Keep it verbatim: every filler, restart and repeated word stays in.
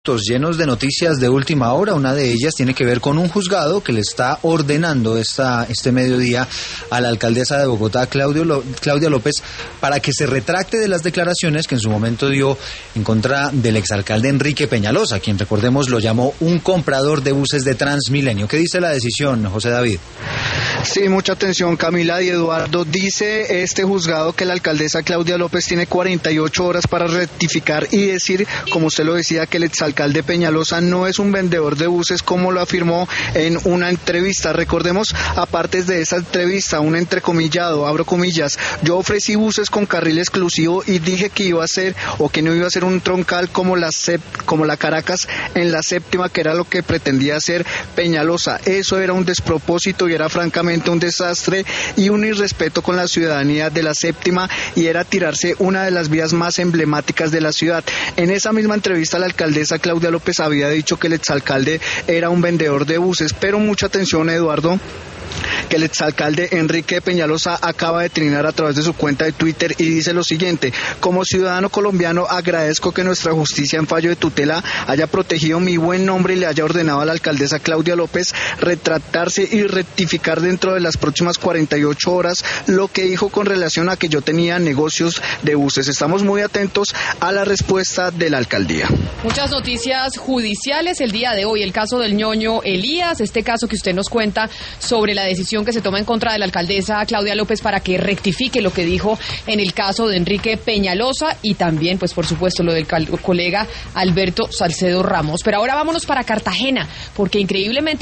minutos llenos de noticias de última hora. Una de ellas tiene que ver con un juzgado que le está ordenando esta, este mediodía a la alcaldesa de Bogotá, Claudio, Claudia López, para que se retracte de las declaraciones que en su momento dio en contra del exalcalde Enrique Peñalosa, quien, recordemos, lo llamó un comprador de buses de Transmilenio. ¿Qué dice la decisión, José David? Sí, mucha atención, Camila y Eduardo. Dice este juzgado que la alcaldesa Claudia López tiene cuarenta y ocho horas para rectificar y decir, como usted lo decía, que el exalcalde Peñalosa no es un vendedor de buses, como lo afirmó en una entrevista. Recordemos, aparte de esa entrevista, un entrecomillado, abro comillas, yo ofrecí buses con carril exclusivo y dije que iba a ser, o que no iba a ser un troncal como la, sep, como la Caracas en la séptima, que era lo que pretendía hacer Peñalosa. Eso era un despropósito y era francamente un desastre y un irrespeto con la ciudadanía de la séptima, y era tirarse una de las vías más emblemáticas de la ciudad. En esa misma entrevista, la alcaldesa Claudia López había dicho que el exalcalde era un vendedor de buses, pero mucha atención, Eduardo, que el exalcalde Enrique Peñalosa acaba de trinar a través de su cuenta de Twitter y dice lo siguiente: como ciudadano colombiano agradezco que nuestra justicia en fallo de tutela haya protegido mi buen nombre y le haya ordenado a la alcaldesa Claudia López retractarse y rectificar dentro de las próximas cuarenta y ocho horas lo que dijo con relación a que yo tenía negocios de buses. Estamos muy atentos a la respuesta de la alcaldía. Muchas noticias judiciales el día de hoy, el caso del ñoño Elías, este caso que usted nos cuenta sobre la decisión que se toma en contra de la alcaldesa Claudia López para que rectifique lo que dijo en el caso de Enrique Peñalosa, y también, pues por supuesto, lo del colega Alberto Salcedo Ramos. Pero ahora vámonos para Cartagena, porque increíblemente